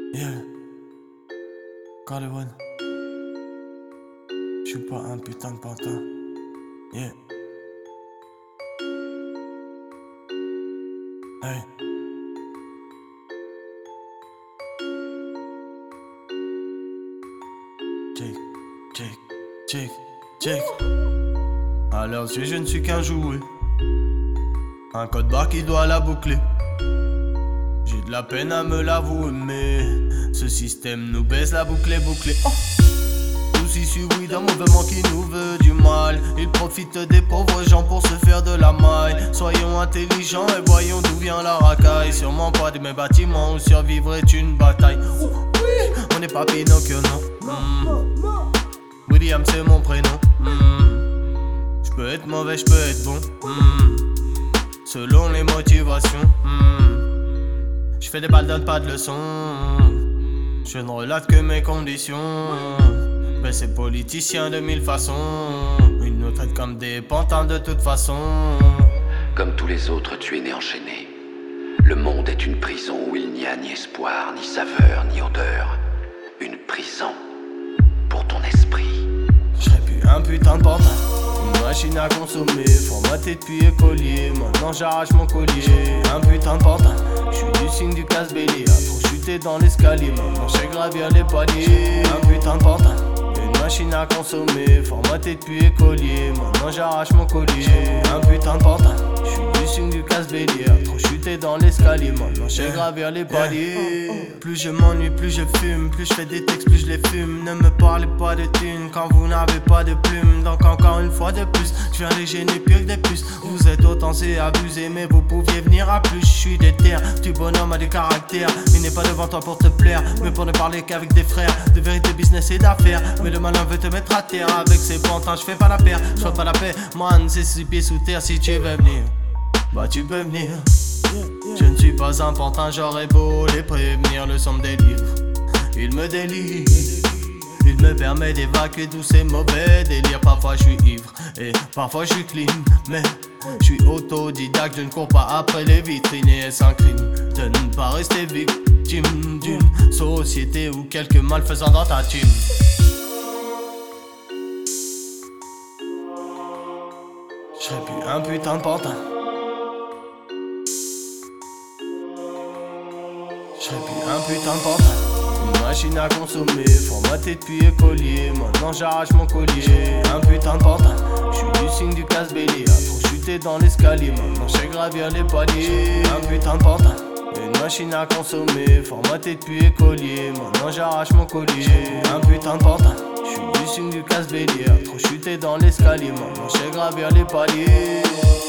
Yeah, Caravan. J'suis pas un putain de pantin. Yeah. Hey. Check. À leurs yeux, je ne suis qu'un jouet. Un code barre qui doit la boucler. J'ai de la peine à me l'avouer, mais ce système nous baisse la boucle est bouclée. Oh. Tous issus, oui, d'un mouvement qui nous veut du mal. Ils profitent des pauvres gens pour se faire de la maille. Soyons intelligents et voyons d'où vient la racaille. Sûrement pas de mes bâtiments où survivre est une bataille. Oui, on n'est pas Pinocchio, non. William, c'est mon prénom. J'peux être mauvais, j'peux être bon. Selon les motivations. J'fais des balles, donne pas de leçons. Je ne relate que mes conditions. Mais ces politiciens de mille façons, ils nous traitent comme des pantins de toute façon. Comme tous les autres, tu es né enchaîné. Le monde est une prison où il n'y a ni espoir, ni saveur, ni odeur. Une prison pour ton esprit. J'serais plus un putain de pantin, une machine à consommer, formaté depuis écolier. Maintenant j'arrache mon collier. Un putain de pantin, j'suis du signe du casse-bélier. A trop chuté dans l'escalier, maintenant j'sais gravir les paliers. Un putain de pantin, une machine à consommer, formaté depuis écolier. Maintenant j'arrache mon collier. Un putain de pantin, j'suis du signe du casse-bélier. A trop chuté dans l'escalier, maintenant j'sais gravir les paliers. Plus je m'ennuie, plus je fume, plus je fais des textes, plus je les fume. Ne me parlez pas de thunes quand vous n'avez pas de plume. Donc encore une fois de plus, je viens les gêner pire que des puces. Vous êtes autant c'est abusé, mais vous pouviez venir à plus. Je suis déter, tu bonhomme a du caractère. Il n'est pas devant toi pour te plaire, mais pour ne parler qu'avec des frères. De vérité, business et d'affaires. Mais le malin veut te mettre à terre. Avec ses pantins, je fais pas la paire, je fais pas la paix. Man, c'est 6 pieds sous terre. Si tu veux venir, bah tu peux venir. Je ne suis pas un pantin, j'aurais beau les prévenir. Le son me délivre, il me délivre. Il me permet d'évacuer tous ces mauvais délires. Parfois je suis ivre et parfois je suis clean, mais je suis autodidacte, je ne cours pas après les vitrines. Et est-ce un crime de ne pas rester victime d'une société ou quelques malfaisants dans ta team? Je serais plus un putain de pantin. J'serais plus un putain de pantin, une machine à consommer, formaté depuis écolier. Maintenant j'arrache mon collier. Un putain de pantin, j'suis du signe du casse-bélier. A trop chuté dans l'escalier, maintenant j'sais gravir les paliers. Un putain de pantin, une machine à consommer, formaté depuis écolier. Maintenant j'arrache mon collier. Un putain de pantin, j'suis du signe du casse-bélier. A trop chuté dans l'escalier, maintenant j'sais gravir les paliers.